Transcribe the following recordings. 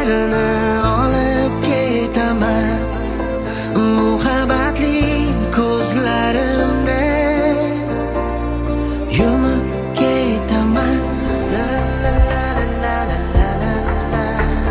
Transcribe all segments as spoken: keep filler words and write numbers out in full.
sirlarini olib ketaman muhabbatli ko'zlarimda yumib ketaman. La la la la la la la la.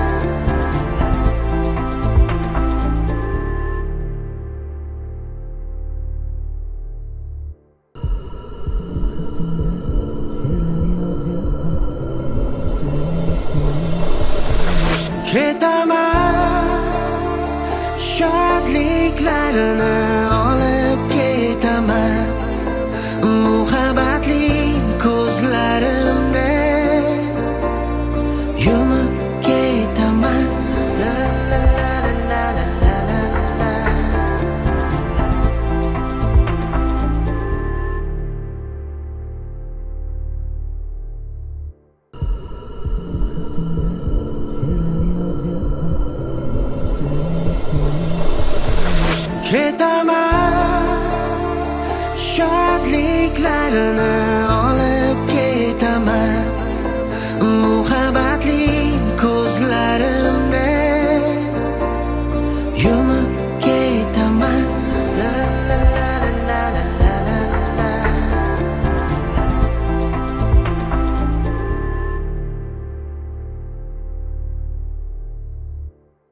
Ketaman shodliklarini olib ketaman muhabbatli ko'zlarimda yumib ketaman. La la la la la la la la. Ketaman shodliklarini